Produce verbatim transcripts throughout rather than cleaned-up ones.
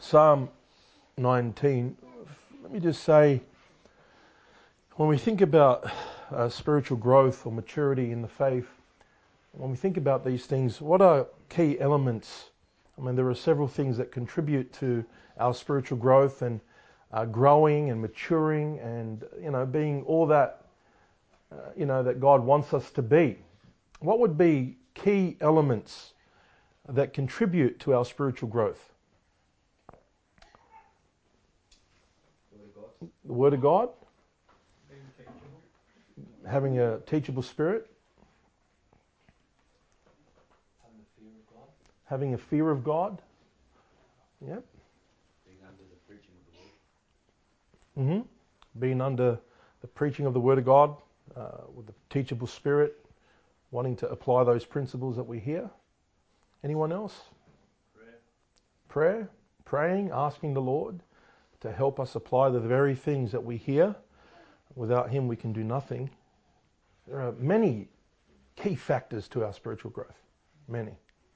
Psalm nineteen, let me just say, when we think about uh, spiritual growth or maturity in the faith, when we think about these things, what are key elements? I mean, there are several things that contribute to our spiritual growth and uh, growing and maturing and, you know, being all that, uh, you know, that God wants us to be. What would be key elements that contribute to our spiritual growth? The Word of God. Having a teachable spirit. Having a fear of God. Having a fear of God. Yep. Being under the preaching of the Word. Mm-hmm. Being under the preaching of the Word of God, uh, with the teachable spirit, wanting to apply those principles that we hear. Anyone else? Prayer. Prayer. Praying, asking the Lord to help us apply the very things that we hear. Without Him, we can do nothing. There are many key factors to our spiritual growth. Many.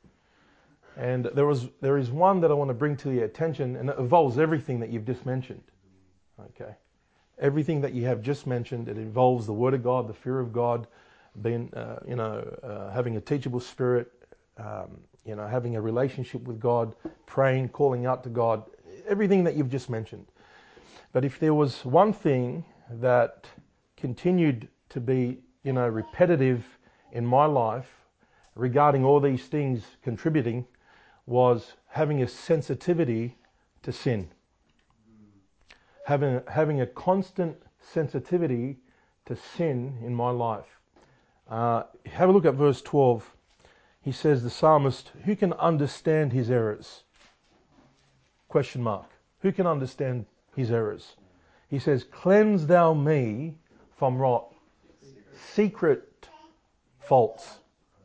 And there was there is one that I want to bring to your attention, and it involves everything that you've just mentioned. Okay. Everything that you have just mentioned, it involves the Word of God, the fear of God, being, uh, you know, uh, having a teachable spirit, um, you know, having a relationship with God, praying, calling out to God, everything that you've just mentioned. But if there was one thing that continued to be, you know, repetitive in my life regarding all these things contributing, was having a sensitivity to sin. Having, having a constant sensitivity to sin in my life. Uh, have a look at verse twelve. He says, the psalmist, who can understand his errors? Question mark. Who can understand his errors? He says, cleanse thou me from what? Secret faults.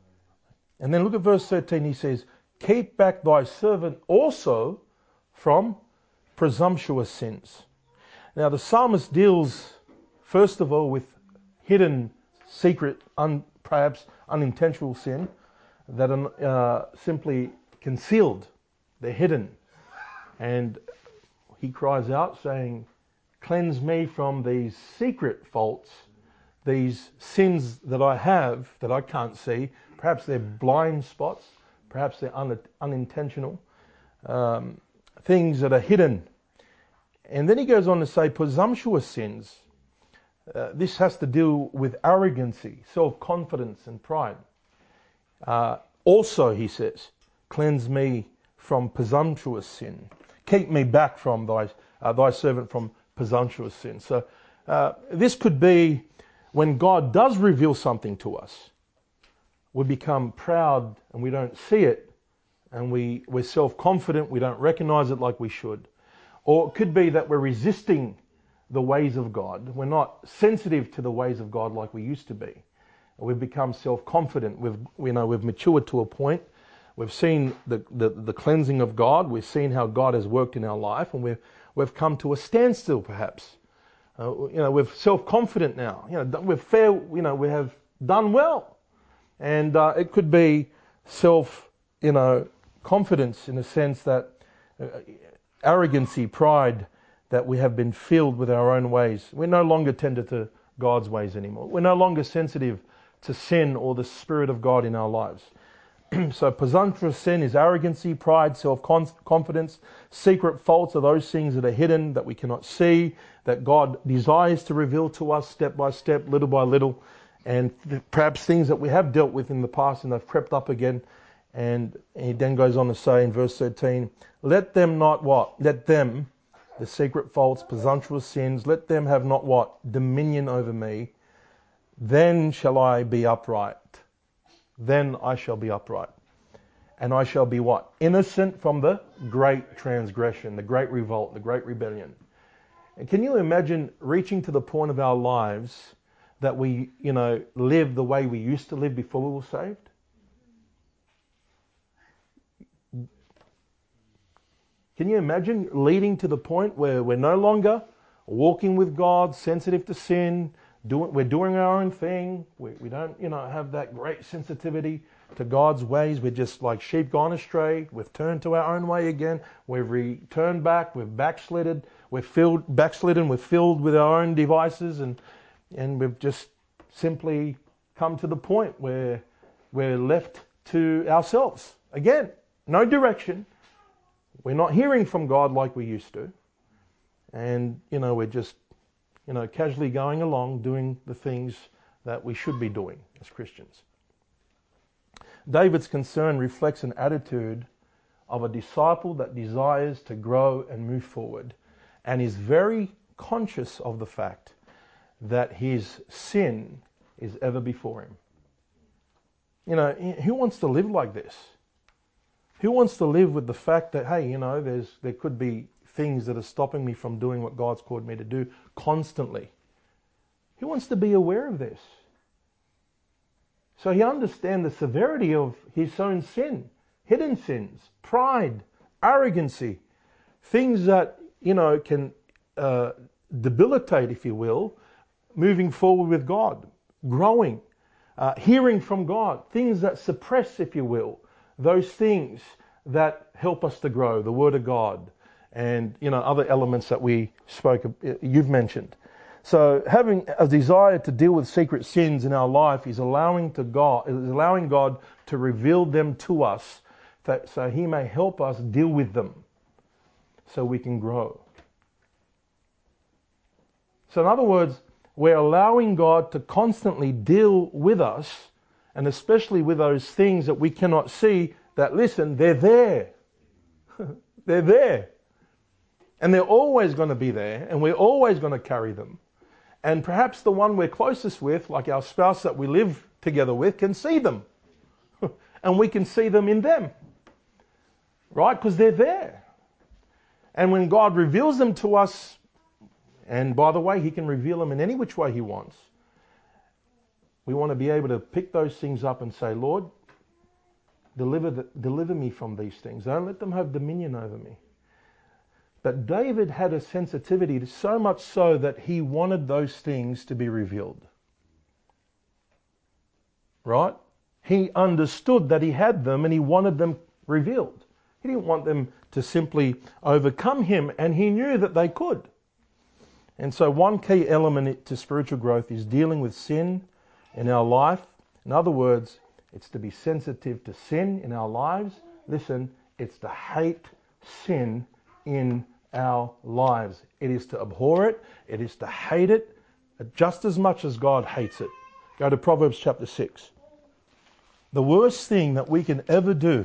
And then look at verse thirteen. He says, keep back thy servant also from presumptuous sins. Now the psalmist deals first of all with hidden, secret, un, perhaps unintentional sin that are uh, simply concealed. They're hidden. And he cries out saying, cleanse me from these secret faults, these sins that I have that I can't see. Perhaps they're blind spots, perhaps they're un- unintentional, um, things that are hidden. And then he goes on to say presumptuous sins. Uh, this has to do with arrogancy, self-confidence and pride. Uh, also, he says, cleanse me from presumptuous sin. Keep me back from thy, uh, thy servant from presumptuous sin. So uh, this could be when God does reveal something to us, we become proud and we don't see it, and we, we're self-confident, we don't recognize it like we should. Or it could be that we're resisting the ways of God. We're not sensitive to the ways of God like we used to be. We've become self-confident. We've, you know, we've matured to a point. We've seen the, the, the cleansing of God. We've seen how God has worked in our life, and we've, we've come to a standstill perhaps. Uh, you know, we're self-confident now. You know, we're fair, you know, we have done well. And uh, it could be self, you know, confidence in the sense that uh, arrogancy, pride, that we have been filled with our own ways. We're no longer tender to God's ways anymore. We're no longer sensitive to sin or the Spirit of God in our lives. So presumptuous sin is arrogancy, pride, self-confidence. Secret faults are those things that are hidden, that we cannot see, that God desires to reveal to us step by step, little by little. And perhaps things that we have dealt with in the past and they've crept up again. And he then goes on to say in verse thirteen, let them not what? Let them, the secret faults, presumptuous sins, let them have not what? Dominion over me. Then shall I be upright. Then I shall be upright. And I shall be what? Innocent from the great transgression, the great revolt, the great rebellion. And can you imagine reaching to the point of our lives that we, you know, live the way we used to live before we were saved? Can you imagine leading to the point where we're no longer walking with God, sensitive to sin, doing, we're doing our own thing. We, we don't, you know, have that great sensitivity to God's ways. We're just like sheep gone astray. We've turned to our own way again. We've returned back. We've backslidden. We're filled, backslidden. We're filled with our own devices, and and we've just simply come to the point where we're left to ourselves again. No direction. We're not hearing from God like we used to, and you know we're just you know casually going along doing the things that we should be doing as Christians. David's concern reflects an attitude of a disciple that desires to grow and move forward, and is very conscious of the fact that his sin is ever before him. You know, who wants to live like this? Who wants to live with the fact that, hey, you know, there's there could be things that are stopping me from doing what God's called me to do constantly? Who wants to be aware of this? So he understands the severity of his own sin, hidden sins, pride, arrogancy, things that, you know, can uh, debilitate, if you will, moving forward with God, growing, uh, hearing from God, things that suppress, if you will, those things that help us to grow, the Word of God, and, you know, other elements that we spoke, you've mentioned. So having a desire to deal with secret sins in our life is allowing to God, is allowing God to reveal them to us, that, so He may help us deal with them, so we can grow. So in other words, we're allowing God to constantly deal with us, and especially with those things that we cannot see. That listen, they're there, they're there, and they're always going to be there, and we're always going to carry them. And perhaps the one we're closest with, like our spouse that we live together with, can see them. And we can see them in them. Right? Because they're there. And when God reveals them to us, and by the way, He can reveal them in any which way He wants, we want to be able to pick those things up and say, Lord, deliver, the, deliver me from these things. Don't let them have dominion over me. But David had a sensitivity, so much so that he wanted those things to be revealed. Right? He understood that he had them and he wanted them revealed. He didn't want them to simply overcome him, and he knew that they could. And so one key element to spiritual growth is dealing with sin in our life. In other words, it's to be sensitive to sin in our lives. Listen, it's to hate sin in our lives. It is to abhor it. It is to hate it just as much as God hates it. Go to Proverbs chapter six. The worst thing that we can ever do,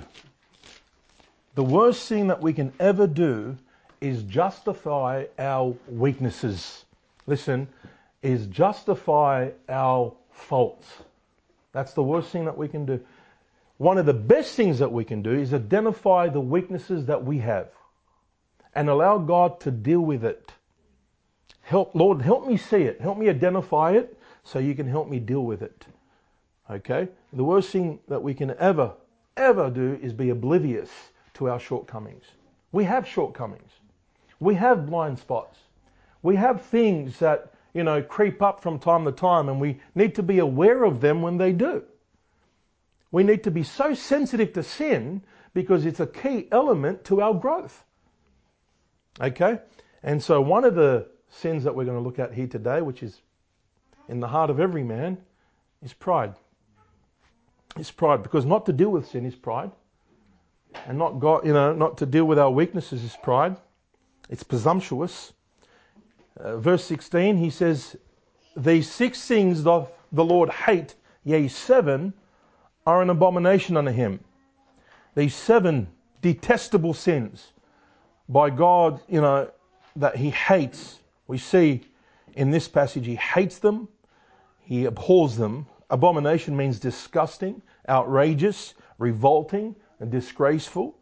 the worst thing that we can ever do is justify our weaknesses. Listen, is justify our faults. That's the worst thing that we can do. One of the best things that we can do is identify the weaknesses that we have and allow God to deal with it. Help, Lord, help me see it. Help me identify it so you can help me deal with it. Okay? The worst thing that we can ever, ever do is be oblivious to our shortcomings. We have shortcomings. We have blind spots. We have things that, you know, creep up from time to time, and we need to be aware of them when they do. We need to be so sensitive to sin because it's a key element to our growth. Okay? And so one of the sins that we're going to look at here today, which is in the heart of every man, is pride. It's pride, because not to deal with sin is pride. And not God, you know, not to deal with our weaknesses is pride. It's presumptuous. Uh, verse sixteen, he says, "These six things doth the Lord hate, yea, seven are an abomination unto him." These seven detestable sins by God, you know, that he hates. We see in this passage, he hates them. He abhors them. Abomination means disgusting, outrageous, revolting, and disgraceful.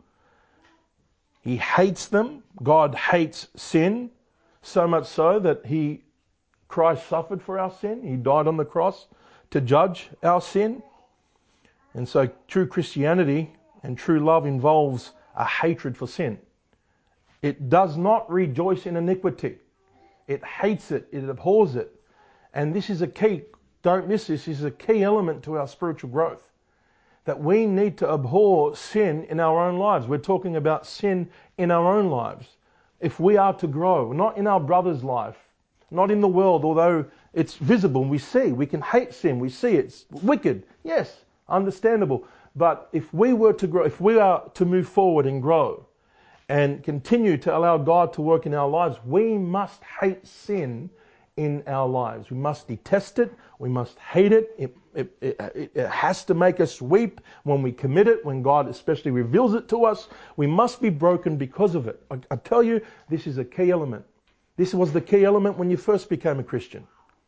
He hates them. God hates sin, so much so that he, Christ suffered for our sin. He died on the cross to judge our sin. And so true Christianity and true love involves a hatred for sin. It does not rejoice in iniquity. It hates it. It abhors it. And this is a key, don't miss this, this is a key element to our spiritual growth. That we need to abhor sin in our own lives. We're talking about sin in our own lives. If we are to grow, not in our brother's life, not in the world, although it's visible, we see, we can hate sin, we see it's wicked. Yes, understandable. But if we were to grow, if we are to move forward and grow and continue to allow God to work in our lives, we must hate sin in our lives. We must detest it. We must hate it. It, it, it. it has to make us weep when we commit it, when God especially reveals it to us. We must be broken because of it. I, I tell you, this is a key element. This was the key element when you first became a Christian.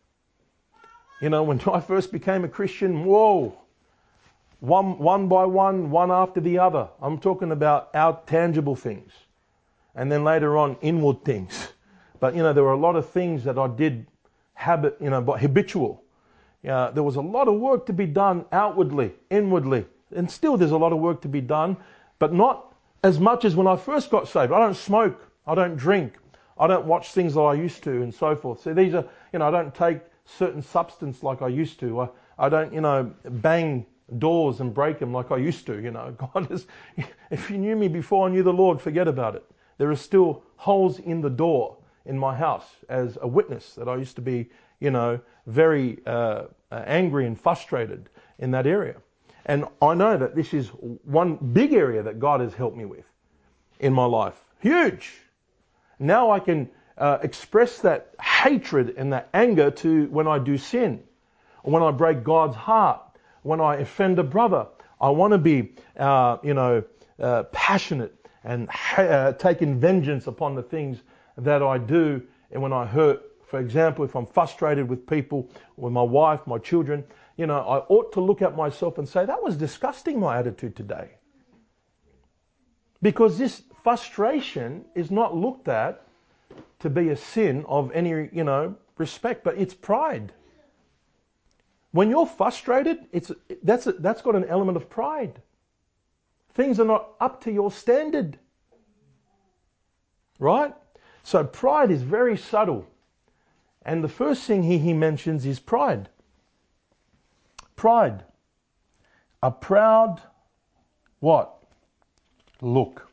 You know, when I first became a Christian, whoa, one, one by one, one after the other. I'm talking about our tangible things. And then later on, inward things. But, you know, there were a lot of things that I did habit, you know, but habitual. Uh, there was a lot of work to be done outwardly, inwardly. And still there's a lot of work to be done, but not as much as when I first got saved. I don't smoke. I don't drink. I don't watch things that I used to and so forth. So these are, you know, I don't take certain substance like I used to. I, I don't, you know, bang doors and break them like I used to, you know. God is, if you knew me before I knew the Lord, forget about it. There are still holes in the door in my house as a witness that I used to be, you know, very uh, angry and frustrated in that area. And I know that this is one big area that God has helped me with in my life. Huge. Now I can uh, express that hatred and that anger to when I do sin, or when I break God's heart, when I offend a brother. I want to be, uh, you know, uh, passionate and ha- uh, taking vengeance upon the things that I do. And when I hurt, for example, if I'm frustrated with people, with my wife, my children, you know, I ought to look at myself and say, that was disgusting, my attitude today. Because this frustration is not looked at to be a sin of any, you know, respect, but it's pride. When you're frustrated, it's that's a, that's got an element of pride. Things are not up to your standard. Right? So pride is very subtle. And the first thing he, he mentions is pride. Pride. A proud what? Look.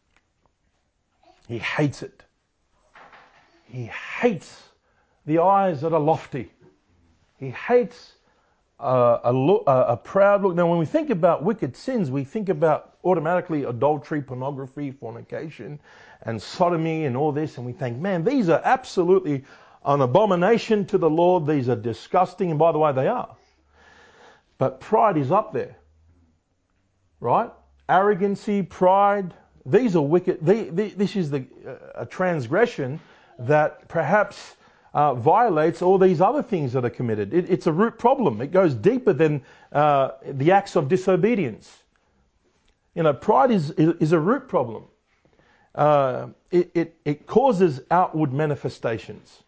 He hates it. He hates the eyes that are lofty. He hates uh, a, look, uh, a proud look. Now, when we think about wicked sins, we think about automatically adultery, pornography, fornication, and sodomy and all this. And we think, man, these are absolutely an abomination to the Lord. These are disgusting. And by the way, they are. But pride is up there. Right? Arrogancy, pride. These are wicked. The, the, this is the, uh, a transgression that perhaps uh, violates all these other things that are committed. It, it's a root problem. It goes deeper than uh, the acts of disobedience. You know, pride is, is, is a root problem. Uh, it, it, it causes outward manifestations.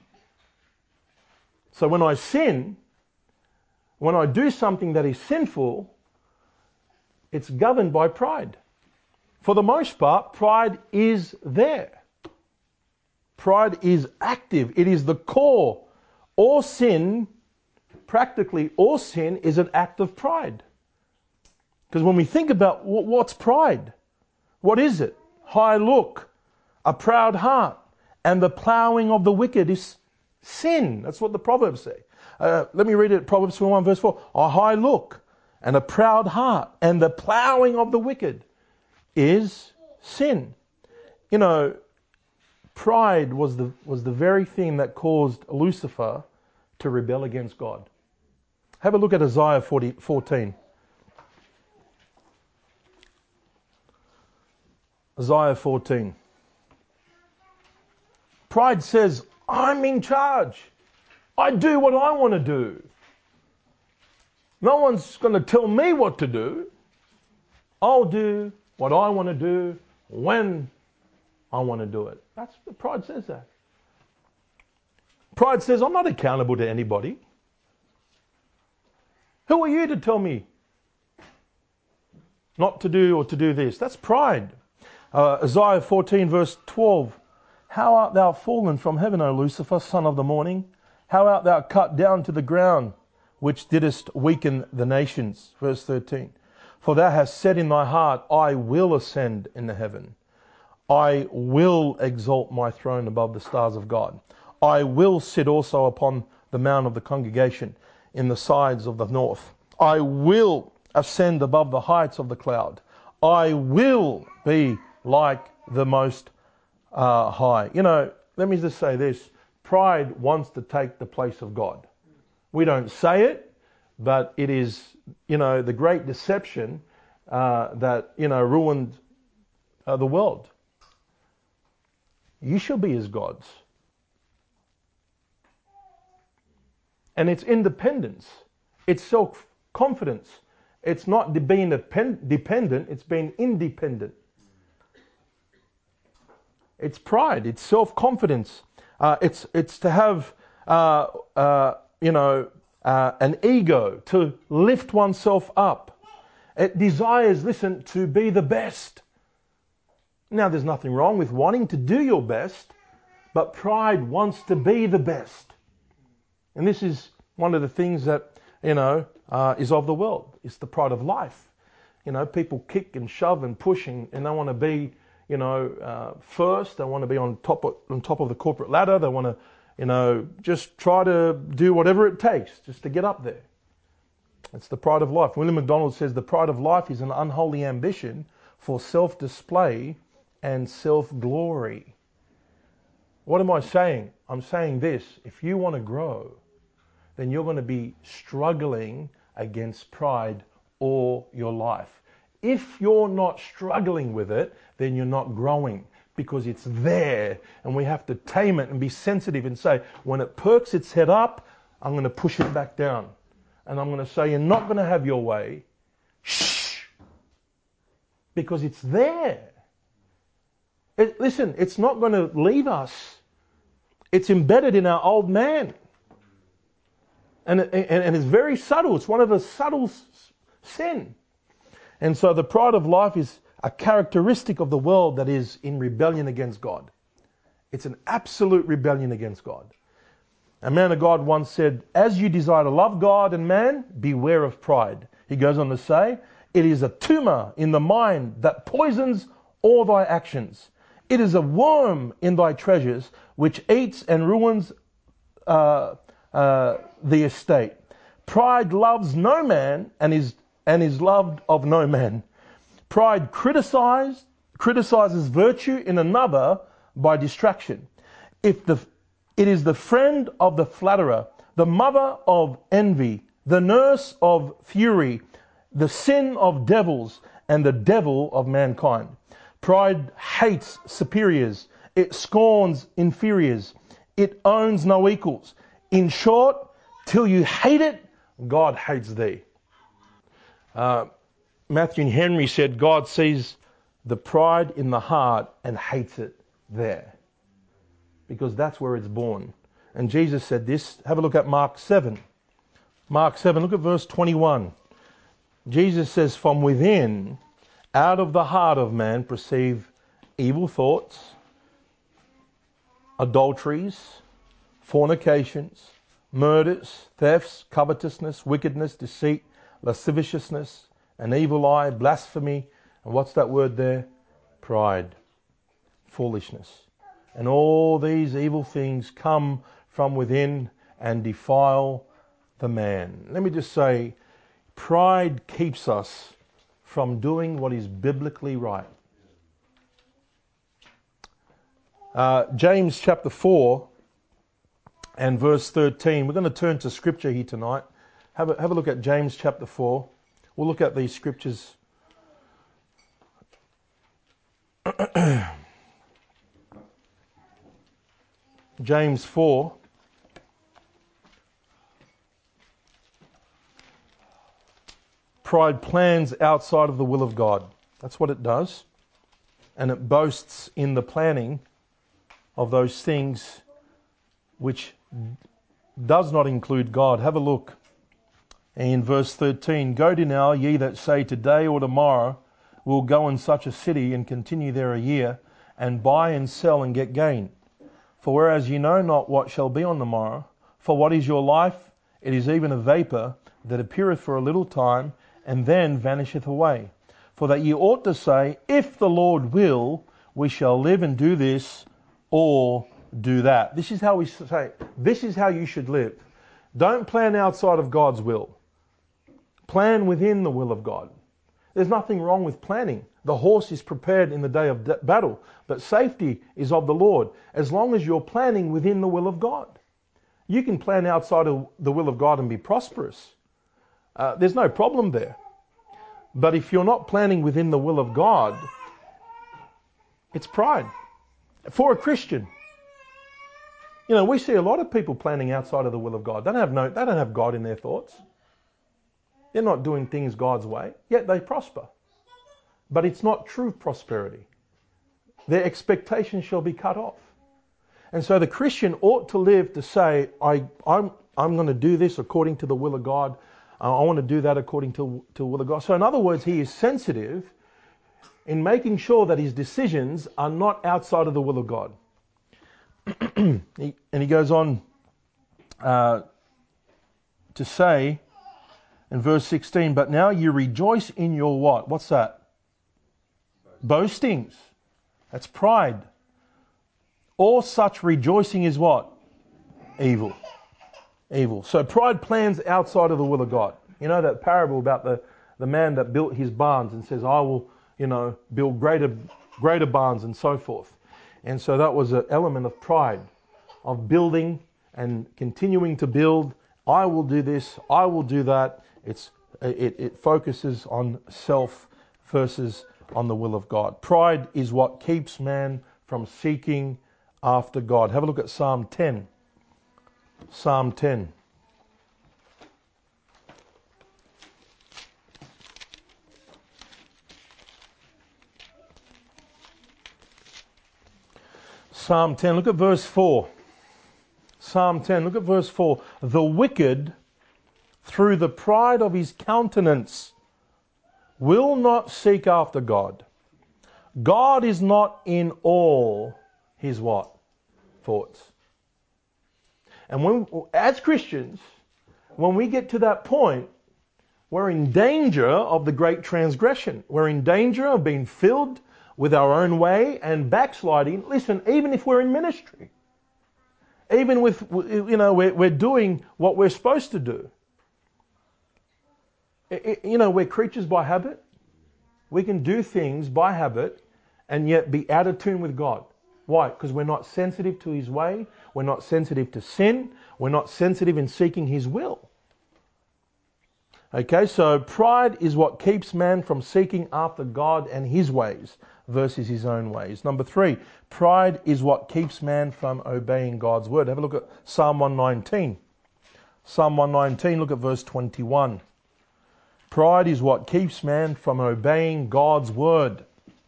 So when I sin, when I do something that is sinful, it's governed by pride. For the most part, pride is there. Pride is active. It is the core. All sin, practically all sin, is an act of pride. Because when we think about what's pride, what is it? High look, a proud heart, and the ploughing of the wicked is sin. That's what the Proverbs say. Uh, let me read it, Proverbs twenty-one verse four. A high look and a proud heart and the ploughing of the wicked is sin. You know, pride was the was the very thing that caused Lucifer to rebel against God. Have a look at Isaiah forty, fourteen. Isaiah fourteen. Pride says, I'm in charge. I do what I want to do. No one's going to tell me what to do. I'll do what I want to do when I want to do it. That's what pride says that. Pride says, I'm not accountable to anybody. Who are you to tell me not to do or to do this? That's pride. Uh, Isaiah fourteen verse twelve. How art thou fallen from heaven, O Lucifer, son of the morning? How art thou cut down to the ground, which didst weaken the nations? Verse thirteen. For thou hast said in thy heart, I will ascend in the heaven. I will exalt my throne above the stars of God. I will sit also upon the mount of the congregation in the sides of the north. I will ascend above the heights of the cloud. I will be like the Most uh, High. You know, let me just say this. Pride wants to take the place of God. We don't say it, but it is, you know, the great deception uh, that, you know, ruined uh, the world. You shall be as gods. And it's independence. It's self-confidence. It's not being dependent, it's being independent. It's pride, it's self-confidence. Uh, it's it's to have, uh, uh, you know, uh, an ego, to lift oneself up. It desires, listen, to be the best. Now, there's nothing wrong with wanting to do your best, but pride wants to be the best. And this is one of the things that, you know, uh, is of the world. It's the pride of life. You know, people kick and shove and push and, and they want to be, you know, uh, first. They want to be on top of, on top of the corporate ladder. They want to, you know, just try to do whatever it takes just to get up there. It's the pride of life. William MacDonald says the pride of life is an unholy ambition for self-display and self-glory. What am I saying? I'm saying this. If you want to grow, then you're going to be struggling against pride all your life. If you're not struggling with it, then you're not growing, because it's there and we have to tame it and be sensitive and say, when it perks its head up, I'm going to push it back down. And I'm going to say, you're not going to have your way. Shh! Because it's there. It, listen, it's not going to leave us. It's embedded in our old man. And, and, and it's very subtle. It's one of the subtle sin. And so the pride of life is a characteristic of the world that is in rebellion against God. It's an absolute rebellion against God. A man of God once said, as you desire to love God and man, beware of pride. He goes on to say, it is a tumor in the mind that poisons all thy actions. It is a worm in thy treasures which eats and ruins uh, uh, the estate. Pride loves no man and is and is loved of no man. Pride criticizes criticizes virtue in another by distraction. If the it is the friend of the flatterer, the mother of envy, the nurse of fury, the sin of devils, and the devil of mankind. Pride hates superiors. It scorns inferiors. It owns no equals. In short, till you hate it, God hates thee. Uh, Matthew Henry said, God sees the pride in the heart and hates it there. Because that's where it's born. And Jesus said this. Have a look at Mark seven. Mark seven, look at verse twenty-one. Jesus says, from within, out of the heart of man proceed evil thoughts, adulteries, fornications, murders, thefts, covetousness, wickedness, deceit, lasciviousness, an evil eye, blasphemy, and what's that word there? Pride, foolishness. And all these evil things come from within and defile the man. Let me just say, pride keeps us from doing what is biblically right. Uh, James chapter four and verse thirteen. We're going to turn to scripture here tonight. Have a, have a look at James chapter four. We'll look at these scriptures. James four. Pride plans outside of the will of God. That's what it does. And it boasts in the planning of those things which does not include God. Have a look in verse thirteen. Go to now, ye that say today or tomorrow we'll go in such a city and continue there a year, and buy and sell and get gain. For whereas ye know not what shall be on the morrow, For what is your life? It is even a vapour that appeareth for a little time, and then vanisheth away. For that ye ought to say, if the Lord will, we shall live and do this, or do that. This is how we say, this is how you should live. Don't plan outside of God's will. Plan within the will of God. There's nothing wrong with planning. The horse is prepared in the day of de- battle, but safety is of the Lord, as long as you're planning within the will of God. You can plan outside of the will of God and be prosperous. Uh, there's no problem there. But if you're not planning within the will of God, it's pride. For a Christian, you know, we see a lot of people planning outside of the will of God. They don't have no, they don't have God in their thoughts. They're not doing things God's way, yet they prosper. But it's not true prosperity. Their expectations shall be cut off. And so the Christian ought to live to say, I, I'm, I'm going to do this according to the will of God. Uh, I want to do that according to, to the will of God. So in other words, he is sensitive in making sure that his decisions are not outside of the will of God. he, and he goes on uh, to say in verse sixteen, but now you rejoice in your what? What's that? Boastings. That's pride. All such rejoicing is what? Evil. Evil. So pride plans outside of the will of God. You know that parable about the, the man that built his barns and says, I will, you know, build greater greater barns and so forth. And so that was an element of pride, of building and continuing to build. I will do this, I will do that. It's it, it focuses on self versus on the will of God. Pride is what keeps man from seeking after God. Have a look at Psalm ten. Psalm ten. Psalm ten, look at verse four. Psalm ten, look at verse four. The wicked, through the pride of his countenance, will not seek after God. God is not in all his what? Thoughts. And when, as Christians, when we get to that point, we're in danger of the great transgression. We're in danger of being filled with our own way and backsliding. Listen, even if we're in ministry, even with, you know, we're, we're doing what we're supposed to do. It, you know, we're creatures by habit. We can do things by habit and yet be out of tune with God. Why? Because we're not sensitive to his way. We're not sensitive to sin. We're not sensitive in seeking his will. Okay, so pride is what keeps man from seeking after God and his ways versus his own ways. Number three, pride is what keeps man from obeying God's word. Have a look at Psalm one nineteen. Psalm one nineteen, look at verse twenty-one. Pride is what keeps man from obeying God's word.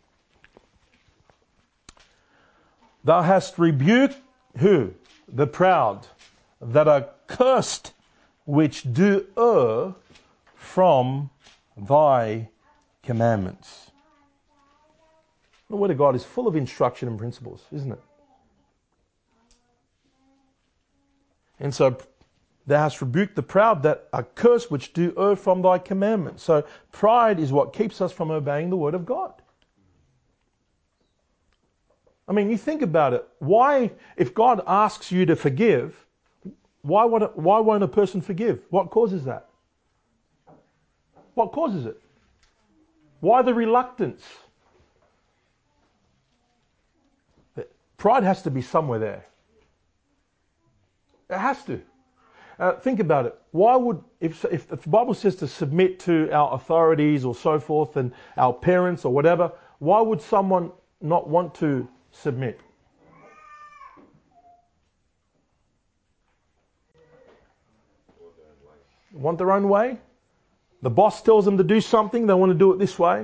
Thou hast rebuked who? The proud, that are cursed, which do err from thy commandments. The word of God is full of instruction and principles, isn't it? And so, thou hast rebuked the proud that are cursed, which do err from thy commandments. So pride is what keeps us from obeying the word of God. I mean, you think about it. Why, if God asks you to forgive, why won't, why won't a person forgive? What causes that? What causes it? Why the reluctance? Pride has to be somewhere there. It has to. Uh, think about it. Why would, if, if if the Bible says to submit to our authorities or so forth and our parents or whatever, why would someone not want to submit? Want their own way? The boss tells them to do something, they want to do it this way.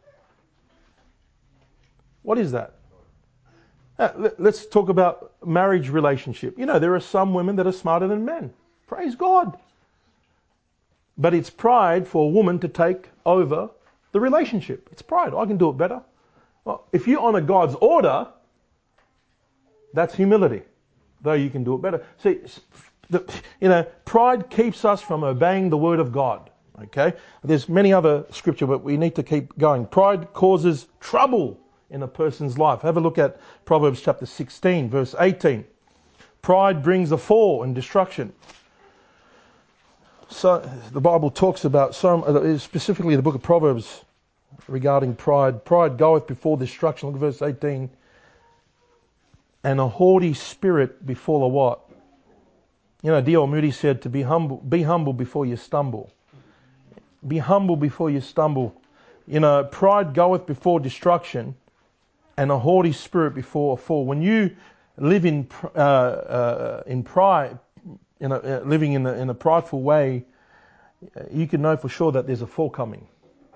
What is that? Uh, let's talk about marriage relationship. You know, there are some women that are smarter than men. Praise God. But it's pride for a woman to take over the relationship. It's pride. I can do it better. Well, if you honor God's order, that's humility. Though you can do it better. See, The, you know, pride keeps us from obeying the word of God. Okay? There's many other scripture, but we need to keep going. Pride causes trouble in a person's life. Have a look at Proverbs chapter sixteen, verse eighteen. Pride brings a fall and destruction. So the Bible talks about, some, specifically the book of Proverbs, regarding pride. Pride goeth before destruction. Look at verse eighteen. And a haughty spirit before a what? You know, D L Moody said to be humble, be humble before you stumble. Be humble before you stumble. You know, pride goeth before destruction, and a haughty spirit before a fall. When you live in uh, uh, in pride, you know, uh, living in a, in a prideful way, you can know for sure that there's a fall coming.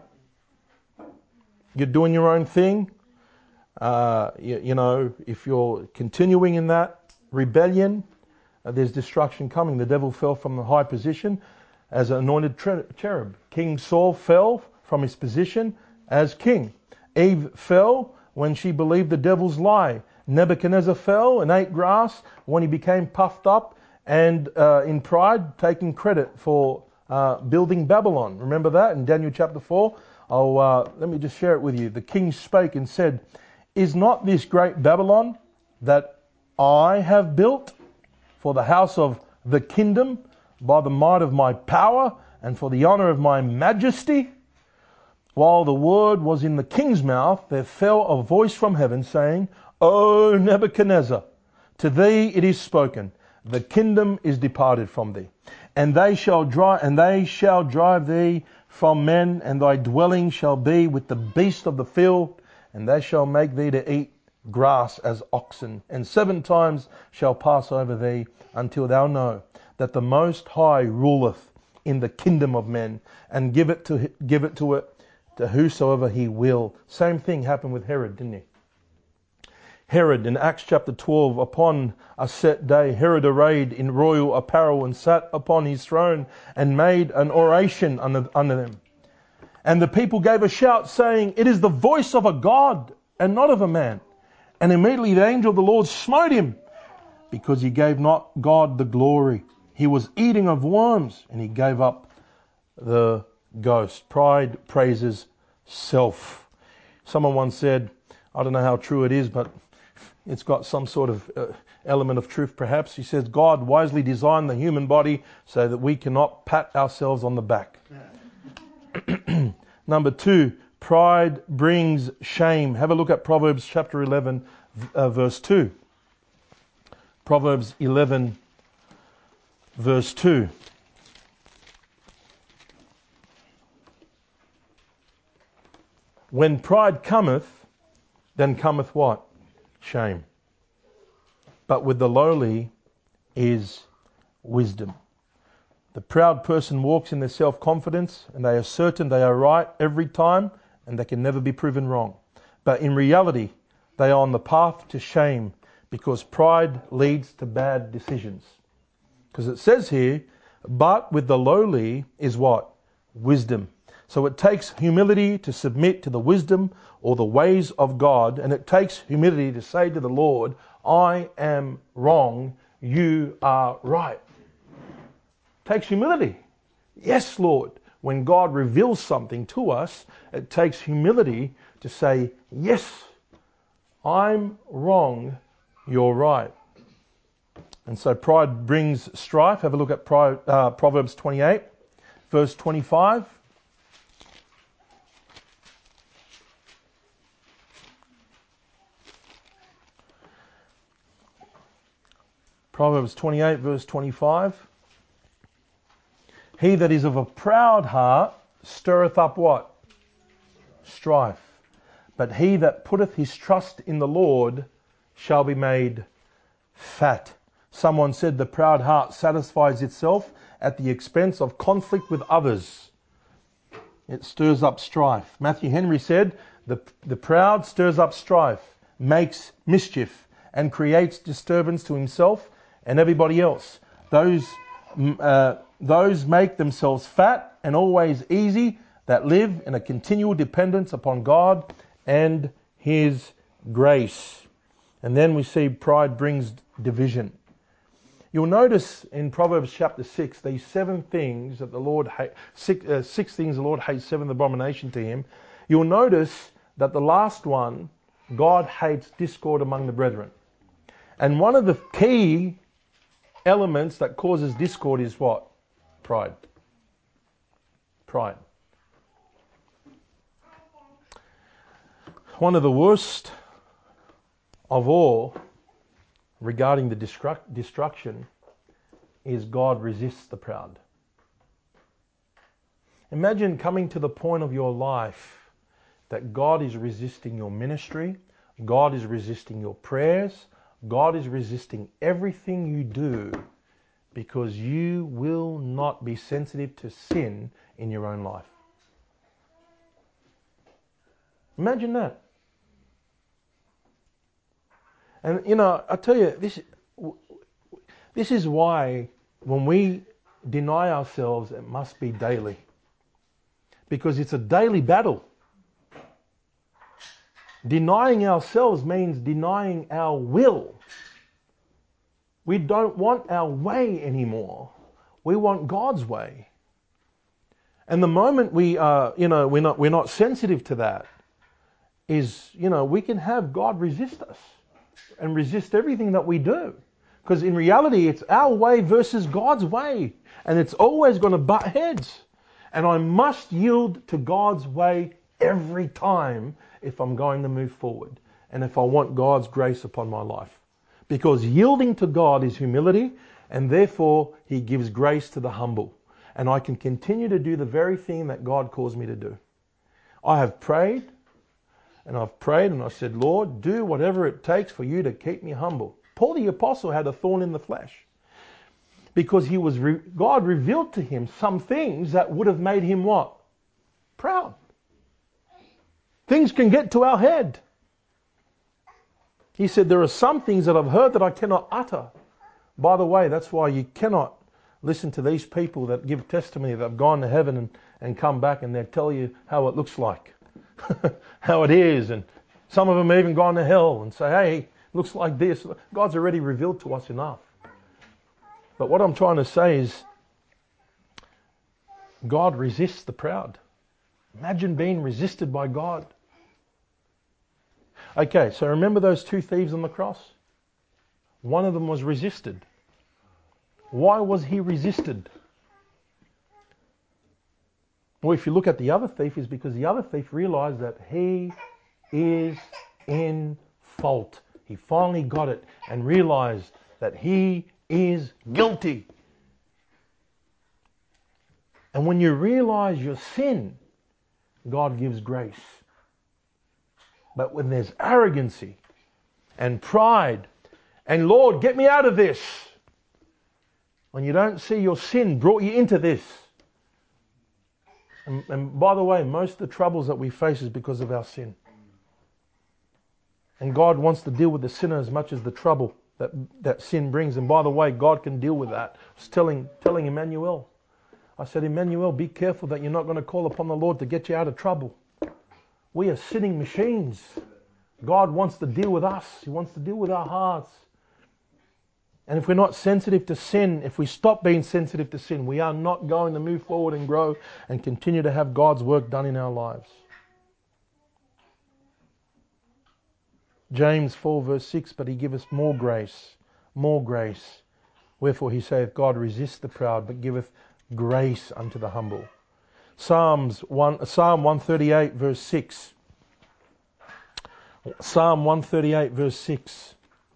You're doing your own thing. Uh, you, you know, if you're continuing in that rebellion, uh, there's destruction coming. The devil fell from the high position as an anointed cherub. King Saul fell from his position as king. Eve fell when she believed the devil's lie. Nebuchadnezzar fell and ate grass when he became puffed up and uh, in pride, taking credit for uh, building Babylon. Remember that in Daniel chapter four? Oh, uh, let me just share it with you. The king spake and said, is not this great Babylon that I have built for the house of the kingdom by the might of my power and for the honor of my majesty? While the word was in the king's mouth, there fell a voice from heaven saying, O Nebuchadnezzar, to thee it is spoken, the kingdom is departed from thee, and they shall drive, and they shall drive thee from men, and thy dwelling shall be with the beasts of the field, and they shall make thee to eat grass as oxen, and seven times shall pass over thee, until thou know that the Most High ruleth in the kingdom of men, and give it to give it to it to whosoever he will. Same thing happened with Herod, didn't it? Herod, in Acts chapter twelve, upon a set day, Herod arrayed in royal apparel and sat upon his throne and made an oration under, under them. And the people gave a shout, saying, it is the voice of a God and not of a man. And immediately the angel of the Lord smote him, because he gave not God the glory. He was eating of worms, and he gave up the ghost. Pride praises self. Someone once said, I don't know how true it is, but it's got some sort of uh, element of truth perhaps. He says, God wisely designed the human body so that we cannot pat ourselves on the back. Number two, pride brings shame. Have a look at Proverbs chapter eleven, uh, verse two. Proverbs eleven, verse two. When pride cometh, then cometh what? Shame. But with the lowly is wisdom. The proud person walks in their self-confidence, and they are certain they are right every time, and they can never be proven wrong. But in reality, they are on the path to shame, because pride leads to bad decisions. Because it says here, but with the lowly is what? Wisdom. So it takes humility to submit to the wisdom or the ways of God, and it takes humility to say to the Lord, I am wrong, you are right. It takes humility. Yes, Lord. When God reveals something to us, it takes humility to say, yes, I'm wrong, you're right. And so pride brings strife. Have a look at pride, uh, Proverbs twenty-eight, verse twenty-five. Proverbs twenty-eight, verse twenty-five. He that is of a proud heart stirreth up what? Strife. But he that putteth his trust in the Lord shall be made fat. Someone said the proud heart satisfies itself at the expense of conflict with others. It stirs up strife. Matthew Henry said, the, the proud stirs up strife, makes mischief, and creates disturbance to himself and everybody else. Those, uh, those make themselves fat and always easy that live in a continual dependence upon God and His grace. And then we see pride brings division. You'll notice in Proverbs chapter six, these seven things that the Lord hates, six, uh, six things the Lord hates, seven abomination to him. You'll notice that the last one, God hates discord among the brethren. And one of the key elements that causes discord is what? Pride. Pride. One of the worst of all regarding the destruct, destruction is God resists the proud. Imagine coming to the point of your life that God is resisting your ministry, God is resisting your prayers, God is resisting everything you do because you will not be sensitive to sin in your own life. Imagine that. And you know, I tell you, this, this is why when we deny ourselves, it must be daily. Because it's a daily battle. Denying ourselves means denying our will. We don't want our way anymore. We want God's way. And the moment we are, you know, we're not, we're not sensitive to that, is, you know, we can have God resist us and resist everything that we do. Because in reality, it's our way versus God's way. And it's always going to butt heads. And I must yield to God's way every time if I'm going to move forward. And if I want God's grace upon my life. Because yielding to God is humility, and therefore He gives grace to the humble. And I can continue to do the very thing that God calls me to do. I have prayed, and I've prayed and I said, Lord, do whatever it takes for you to keep me humble. Paul the Apostle had a thorn in the flesh. Because he was re- God revealed to him some things that would have made him what? Proud. Things can get to our head. He said, there are some things that I've heard that I cannot utter. By the way, that's why you cannot listen to these people that give testimony that have gone to heaven and, and come back and they tell you how it looks like. How it is. And some of them have even gone to hell and say, hey, it looks like this. God's already revealed to us enough. But what I'm trying to say is, God resists the proud. Imagine being resisted by God. Okay, so remember those two thieves on the cross? One of them was resisted. Why was he resisted? Well, if you look at the other thief, it's because the other thief realized that he is in fault. He finally got it and realized that he is guilty. And when you realize your sin, God gives grace. But when there's arrogancy and pride and Lord, get me out of this, when you don't see your sin brought you into this. And, and by the way, most of the troubles that we face is because of our sin. And God wants to deal with the sinner as much as the trouble that, that sin brings. And by the way, God can deal with that. I was telling, telling Emmanuel, I said, Emmanuel, be careful that you're not going to call upon the Lord to get you out of trouble. We are sinning machines. God wants to deal with us. He wants to deal with our hearts. And if we're not sensitive to sin, if we stop being sensitive to sin, we are not going to move forward and grow and continue to have God's work done in our lives. James four verse six, but he giveth more grace, more grace. Wherefore he saith, God resists the proud, but giveth grace unto the humble. Psalms one, Psalm one thirty-eight verse six. Psalm one thirty-eight verse six.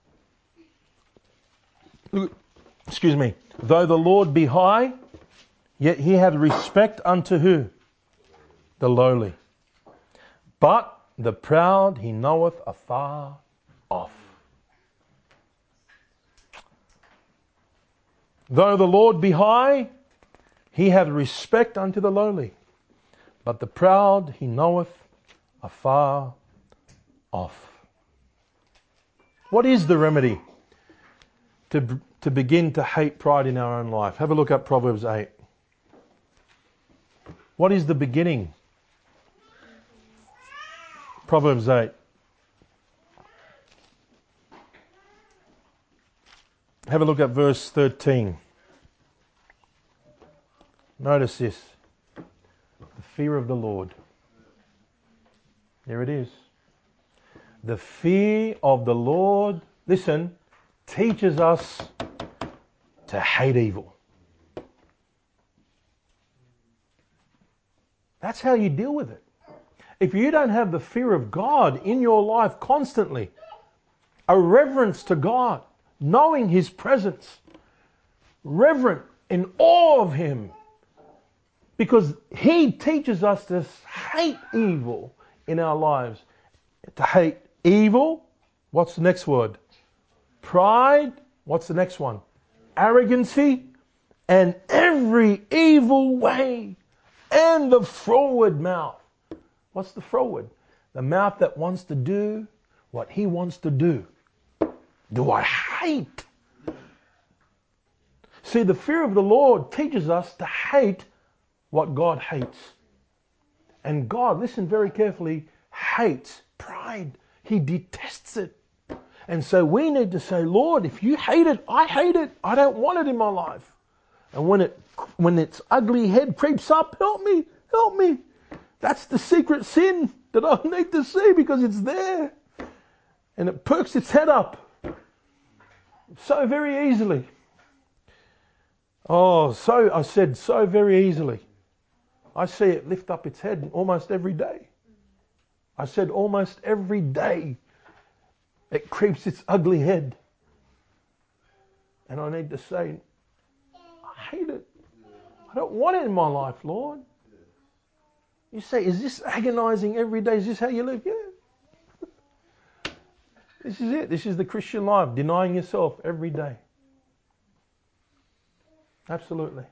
Look, excuse me. Though the Lord be high, yet he hath respect unto who? The lowly. But the proud he knoweth afar off. Though the Lord be high, he hath respect unto the lowly. But the proud he knoweth afar off. What is the remedy to, to begin to hate pride in our own life? Have a look at Proverbs eight. What is the beginning? Proverbs eight. have a look at verse thirteen. Notice this. The fear of the Lord. There it is. The fear of the Lord, listen, teaches us to hate evil. That's how you deal with it. If you don't have the fear of God in your life constantly, a reverence to God, knowing His presence, reverent in awe of Him, because He teaches us to hate evil in our lives. To hate evil, what's the next word? Pride, what's the next one? Arrogancy, and every evil way, and the froward mouth. What's the froward? The mouth that wants to do what he wants to do. Do I hate? See, the fear of the Lord teaches us to hate what God hates. And God, listen very carefully, hates pride. He detests it. And so we need to say, Lord, if you hate it, I hate it. I don't want it in my life. And when it when its ugly head creeps up, help me, help me. That's the secret sin that I need to see, because it's there. And it perks its head up so very easily. Oh, so I said so very easily. I see it lift up its head almost every day. I said almost every day it creeps its ugly head. And I need to say, I hate it. I don't want it in my life, Lord. You say, is this agonizing every day? Is this how you live? Yeah. This is it. This is the Christian life, denying yourself every day. Absolutely.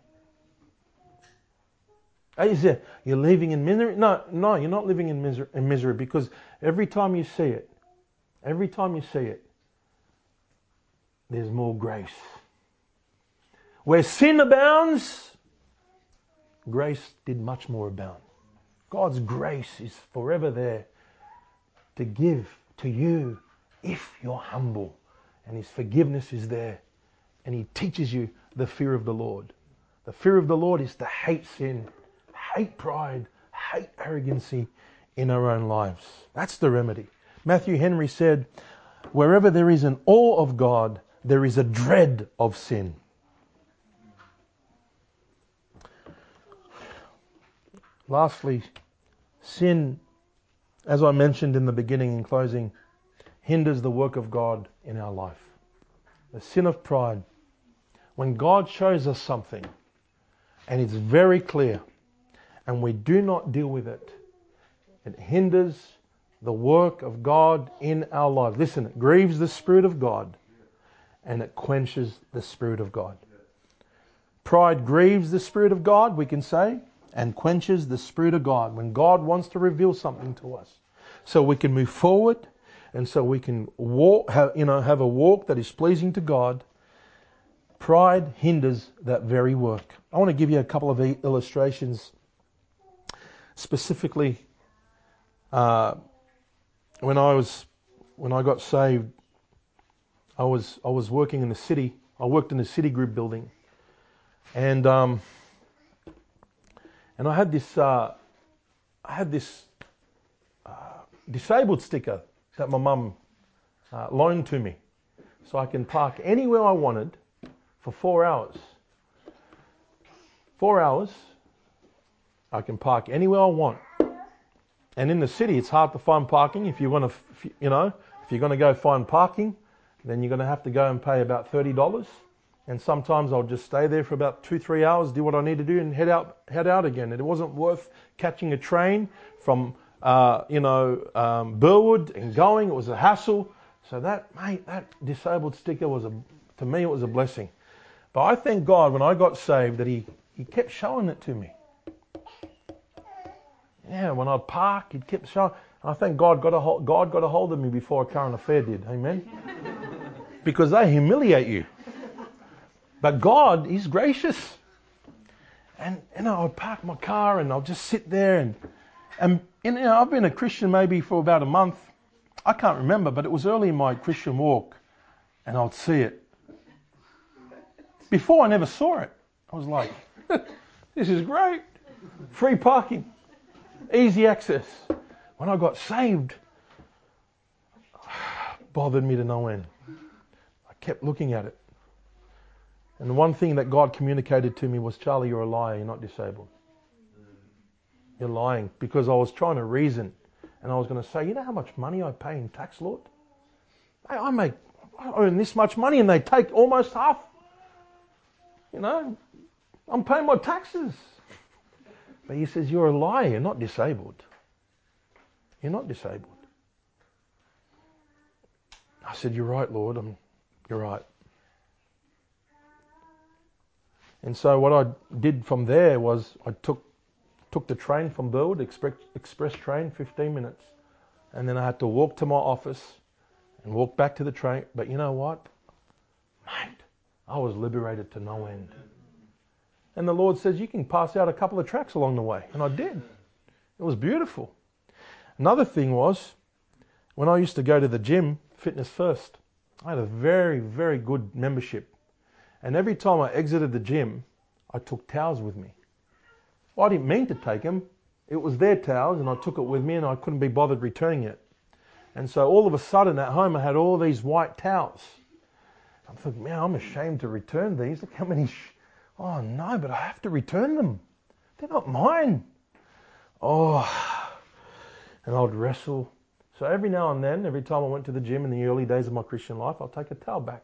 Is it, you're living in misery? No, no, you're not living in misery, in misery, because every time you see it, every time you see it, there's more grace. Where sin abounds, grace did much more abound. God's grace is forever there to give to you if you're humble. And His forgiveness is there. And He teaches you the fear of the Lord. The fear of the Lord is to hate sin, hate pride, hate arrogancy in our own lives. That's the remedy. Matthew Henry said, wherever there is an awe of God, there is a dread of sin. Lastly, sin, as I mentioned in the beginning and closing, hinders the work of God in our life. The sin of pride. When God shows us something and it's very clear and we do not deal with it, it hinders the work of God in our lives. Listen, it grieves the Spirit of God and it quenches the Spirit of God. Pride grieves the Spirit of God, we can say, and quenches the Spirit of God when God wants to reveal something to us. So we can move forward, and so we can walk, have, you know, have a walk that is pleasing to God. Pride hinders that very work. I want to give you a couple of illustrations. Specifically, uh, when I was when I got saved, I was I was working in the city. I worked in the City Group building, and um, and I had this uh, I had this uh, disabled sticker that my mum uh, loaned to me, so I can park anywhere I wanted for four hours. Four hours, I can park anywhere I want. And in the city, it's hard to find parking. If you want to, you know, if you're going to go find parking, then you're going to have to go and pay about thirty dollars. And sometimes I'll just stay there for about two, three hours, do what I need to do, and head out, head out again. And it wasn't worth catching a train from, uh, you know, um, Burwood and going. It was a hassle. So that, mate, that disabled sticker was a, to me, it was a blessing. But I thank God when I got saved that He, he kept showing it to me. Yeah, when I'd park, He kept showing. I thank God got a hold, God got a hold of me before a current affair did. Amen. Because they humiliate you. But God is gracious. And, you know, I'd park my car and I'll just sit there and, and, you know, I've been a Christian maybe for about a month. I can't remember, but it was early in my Christian walk. And I'd see it. Before I never saw it. I was like, this is great. Free parking. Easy access. When I got saved, bothered me to no end. I kept looking at it. And the one thing that God communicated to me was, Charlie, you're a liar, you're not disabled. You're lying. Because I was trying to reason. And I was going to say, you know how much money I pay in tax, Lord? I, I make, I earn this much money and they take almost half. You know, I'm paying my taxes. But he says, you're a liar, you're not disabled. You're not disabled. I said, you're right, Lord, I'm, you're right. And so what I did from there was I took took the train from Burwood, express, express train, fifteen minutes. And then I had to walk to my office and walk back to the train. But you know what? Mate, I was liberated to no end. And the Lord says, you can pass out a couple of tracts along the way. And I did. It was beautiful. Another thing was, when I used to go to the gym, Fitness First, I had a very, very good membership. And every time I exited the gym, I took towels with me. Well, I didn't mean to take them. It was their towels and I took it with me and I couldn't be bothered returning it. And so all of a sudden at home I had all these white towels. I'm thinking, man, I'm ashamed to return these. Look how many... Sh- oh no, but I have to return them. They're not mine. Oh, and I'd wrestle. So every now and then, every time I went to the gym in the early days of my Christian life, I'll take a towel back.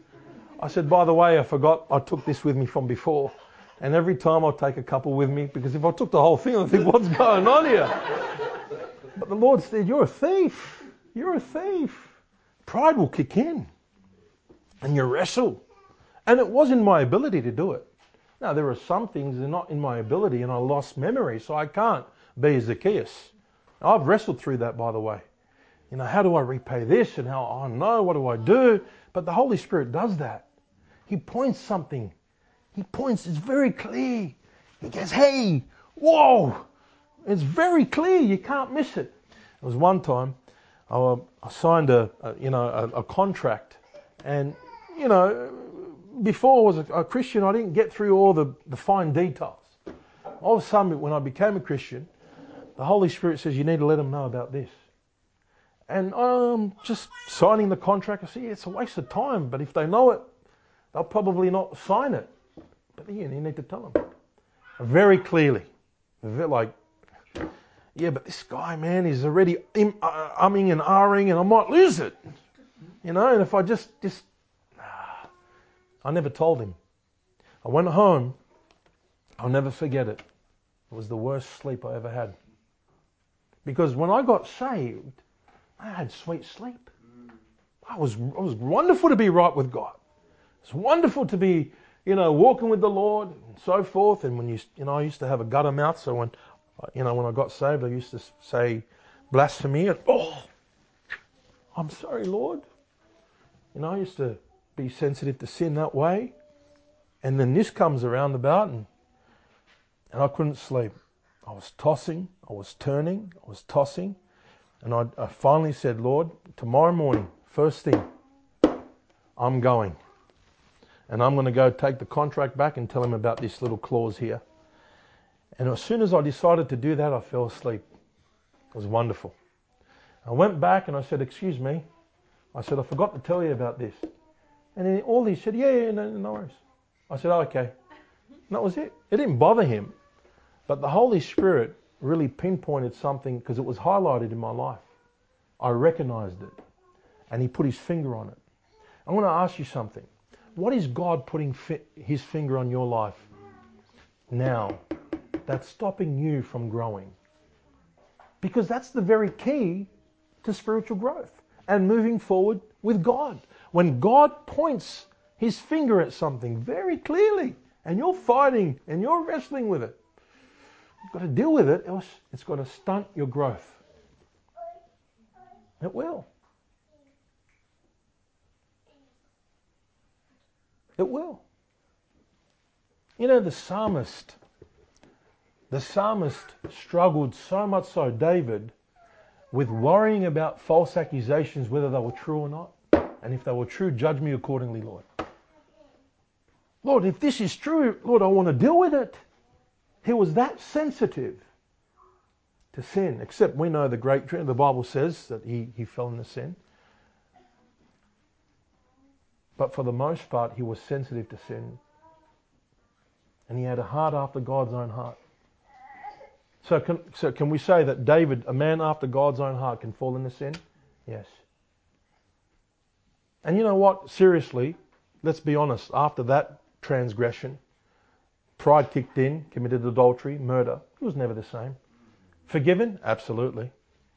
I said, by the way, I forgot I took this with me from before. And every time I'll take a couple with me, because if I took the whole thing, I'd think, what's going on here? But the Lord said, you're a thief. You're a thief. Pride will kick in. And you wrestle. And it was in my ability to do it. Now, there are some things that are not in my ability, and I lost memory, so I can't be Zacchaeus. I've wrestled through that, by the way. You know, how do I repay this? And how, oh no, what do I do? But the Holy Spirit does that. He points something. He points, it's very clear. He goes, hey, whoa. It's very clear, you can't miss it. There was one time, I, I signed a, a you know, a, a contract. And, you know, before I was a, a Christian, I didn't get through all the, the fine details. All of a sudden, when I became a Christian, the Holy Spirit says, you need to let them know about this. And I'm just signing the contract. I say, yeah, it's a waste of time, but if they know it, they'll probably not sign it. But yeah, you need to tell them. Very clearly. Like, yeah, but this guy, man, is already im- uh, umming and ahhing and I might lose it. You know, and if I just, just, ah. I never told him. I went home. I'll never forget it. It was the worst sleep I ever had. Because when I got saved, I had sweet sleep. I was, it was wonderful to be right with God. It's wonderful to be, you know, walking with the Lord and so forth. And when you, you know, I used to have a gutter mouth. So when, you know, when I got saved, I used to say blasphemy. And, oh, I'm sorry, Lord. You know, I used to be sensitive to sin that way. And then this comes around about and, and I couldn't sleep. I was tossing, I was turning, I was tossing. And I, I finally said, Lord, tomorrow morning, first thing, I'm going. And I'm going to go take the contract back and tell him about this little clause here. And as soon as I decided to do that, I fell asleep. It was wonderful. I went back and I said, excuse me. I said, I forgot to tell you about this. And then all he said, yeah, yeah, no, no worries. I said, oh, okay. And that was it. It didn't bother him. But the Holy Spirit really pinpointed something because it was highlighted in my life. I recognized it. And he put his finger on it. I want to ask you something. What is God putting fi- his finger on your life now that's stopping you from growing? Because that's the very key to spiritual growth and moving forward with God. When God points his finger at something very clearly and you're fighting and you're wrestling with it, you've got to deal with it, else it's going to stunt your growth. It will. It will. You know, the psalmist, the psalmist struggled so much so, David, with worrying about false accusations, whether they were true or not. And if they were true, judge me accordingly, Lord. Lord, if this is true, Lord, I want to deal with it. He was that sensitive to sin. Except we know the great truth. The Bible says that he, he fell into sin. But for the most part, he was sensitive to sin. And he had a heart after God's own heart. So can, so can we say that David, a man after God's own heart, can fall into sin? Yes. And you know what? Seriously, let's be honest. After that transgression, pride kicked in, committed adultery, murder. He was never the same. Forgiven? Absolutely.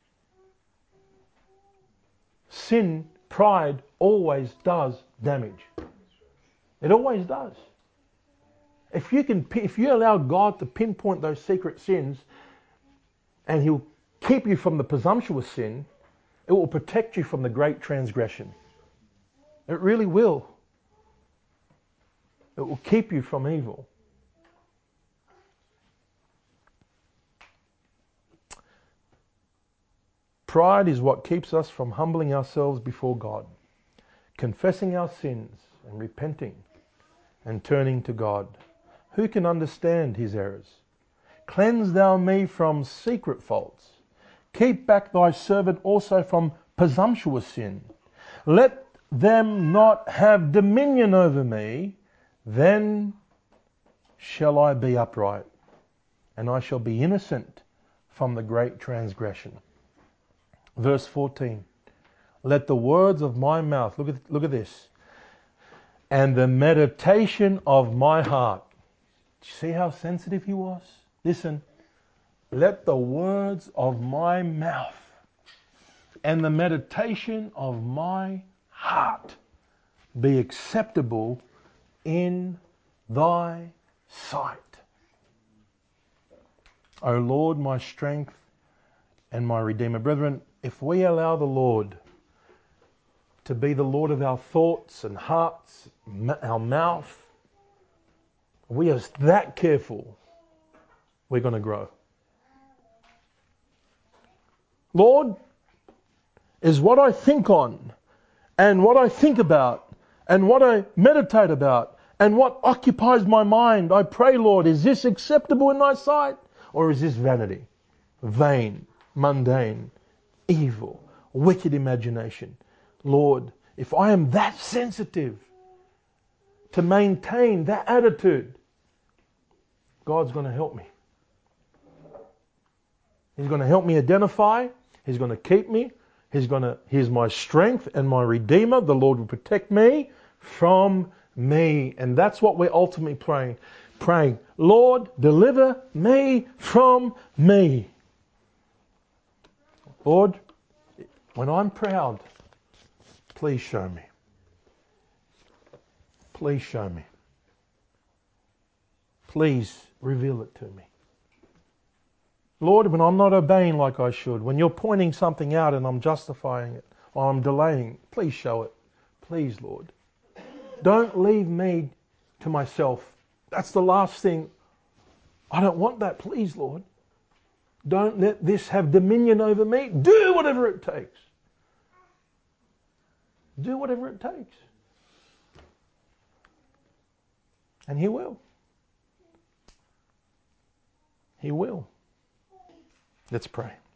Sin, pride, always does damage. It always does. If you can, if you allow God to pinpoint those secret sins, and He'll keep you from the presumptuous sin, it will protect you from the great transgression. It really will. It will keep you from evil. Pride is what keeps us from humbling ourselves before God, confessing our sins and repenting and turning to God. Who can understand His errors? Cleanse thou me from secret faults. Keep back thy servant also from presumptuous sin. Let them not have dominion over me, then shall I be upright, and I shall be innocent from the great transgression. Verse fourteen. Let the words of my mouth, look at, look at this, and the meditation of my heart. Do you see how sensitive he was? Listen. Let the words of my mouth and the meditation of my heart be acceptable in thy sight. O Lord, my strength and my Redeemer. Brethren, if we allow the Lord to be the Lord of our thoughts and hearts, our mouth, we are that careful, we're going to grow. Lord, is what I think on, and what I think about, and what I meditate about, and what occupies my mind. I pray, Lord, is this acceptable in thy sight? Or is this vanity, vain, mundane, evil, wicked imagination? Lord, if I am that sensitive to maintain that attitude, God's going to help me. He's going to help me identify. He's going to keep me. He's going to, He's my strength and my Redeemer. The Lord will protect me from me. And that's what we're ultimately praying. Praying, Lord, deliver me from me. Lord, when I'm proud, please show me. Please show me. Please reveal it to me. Lord, when I'm not obeying like I should, when you're pointing something out and I'm justifying it, or I'm delaying, please show it. Please, Lord. Don't leave me to myself. That's the last thing. I don't want that, please, Lord. Don't let this have dominion over me. Do whatever it takes. Do whatever it takes. And He will. He will. Let's pray.